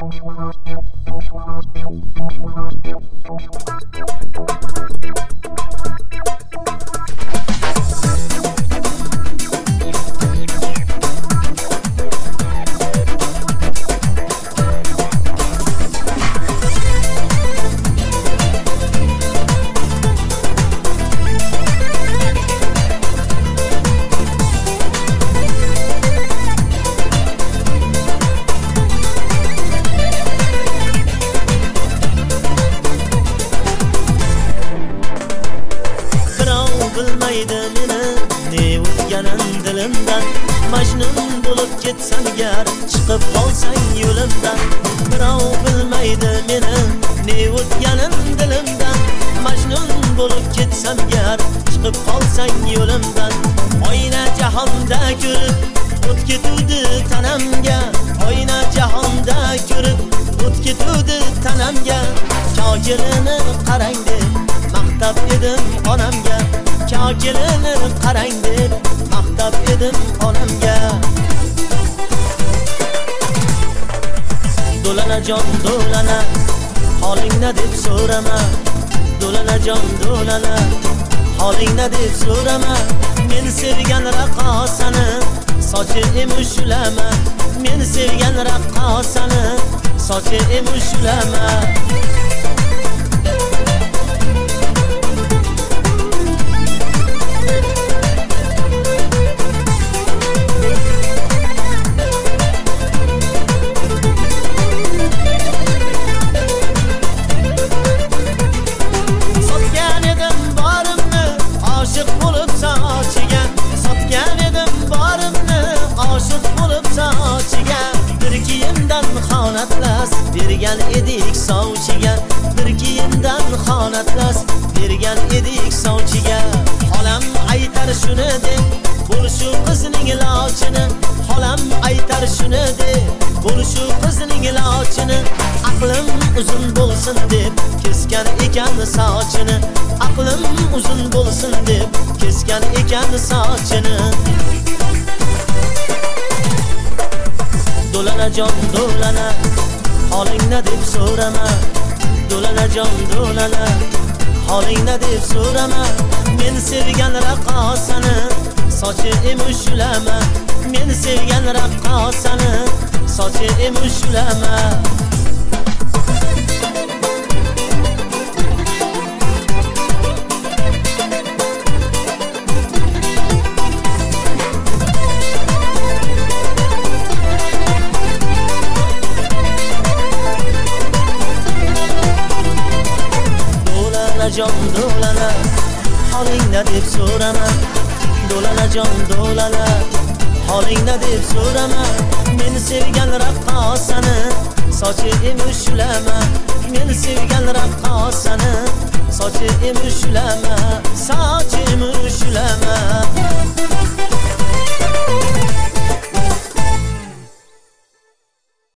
Majnun bo'lib ketsam gar, chiqib qolsang yo'limdan. Birov bilmaydi meni, ne o'tganim dilimdan. Majnun bo'lib ketsam gar, chiqib qolsang yo'limdan. Oyna jahonda ko'rib, o't ketuvdi tanamga. Oyna jahonda ko'rib, o't ketuvdi tanamga. Ko'kilini qarang deb maqtab edim onamga. Ko'kilini qarang deb maqtab edim onamga. Do'lana jon do'lana, holingni deb so'rama. Do'lana jon do'lana, holingni deb so'rama. Men sevgan raqqosani sochi emushulama. Men sevgan raqqosani sochi emushulama. Bergan edik sovchiga, bir kiyimdan xonatlas bergan edik sovchiga. Xolam aytar shuni deb, bo'lishu qizning ilochini. Xolam aytar shuni deb, bo'lishu qizning ilochini. Aqlim uzun bo'lsin deb kesgan ekan sochini. Aqlim uzun bo'lsin deb kesgan ekan sochini. Do'lana jon do'lana, holingni deb so'rama. Do'lana jon do'lana, holingni deb so'rama. Men sevgan raqqosani sochi emushulama. Men sevgan raqqosani sochi emushulama. Jon do'lana, holingni deb so'rama. Do'lana jon do'lana, holingni deb so'rama. Men sevgan raqqosani sochi emushulama. Men sevgan raqqosani sochi emushulama.